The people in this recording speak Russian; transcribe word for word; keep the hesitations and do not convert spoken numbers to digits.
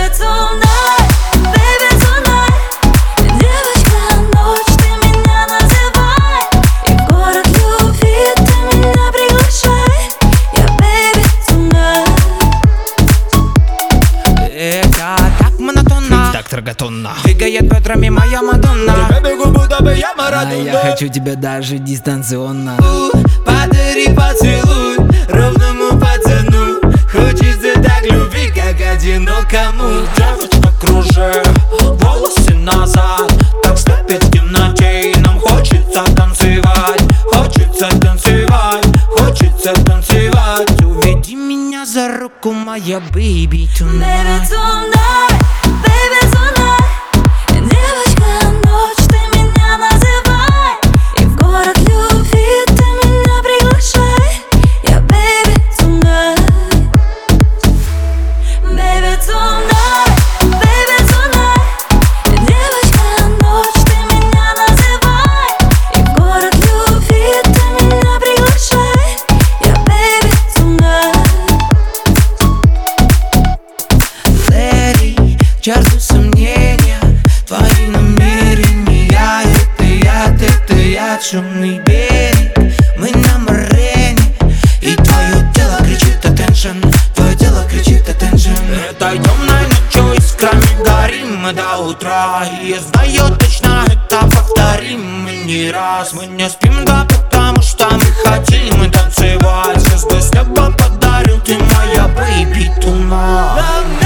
Baby tonight, baby tonight. Девочка, ночь, ты меня называй, и в город любви ты меня приглашай. Я baby tonight. Это так монотонно, так траготонно, двигает бедрами моя Мадонна. я бегу, будто бы я А Марадона. я хочу тебя даже дистанционно. Подари поцелуй ровному пацану. Хочется так любви, как одинокому. Девочка, кружи волосы назад, так слепит в темноте, и нам хочется танцевать. Хочется танцевать, хочется танцевать. Уведи меня за руку, моя baby Baby tonight. tonight, baby tonight. Девочка, ночь, ты меня называй, и в город любви ты меня приглашай. Я baby tonight. Baby tonight, baby tonight. Девочка, ночь, ты меня называй, и в город любви ты меня приглашай. Я baby tonight. Леди, черту сомнения, твои намерения. Это яд, это яд, шумный берег. Мы на морене, и твое тело кричит attention. Твое тело кричит attention. Этой темной ночью искрами горим мы до утра, и я знаю точно, это повторим мы не раз. Мы не спим, да, потому что мы хотим танцевать. Звезды с неба подарил ты, моя baby tonight.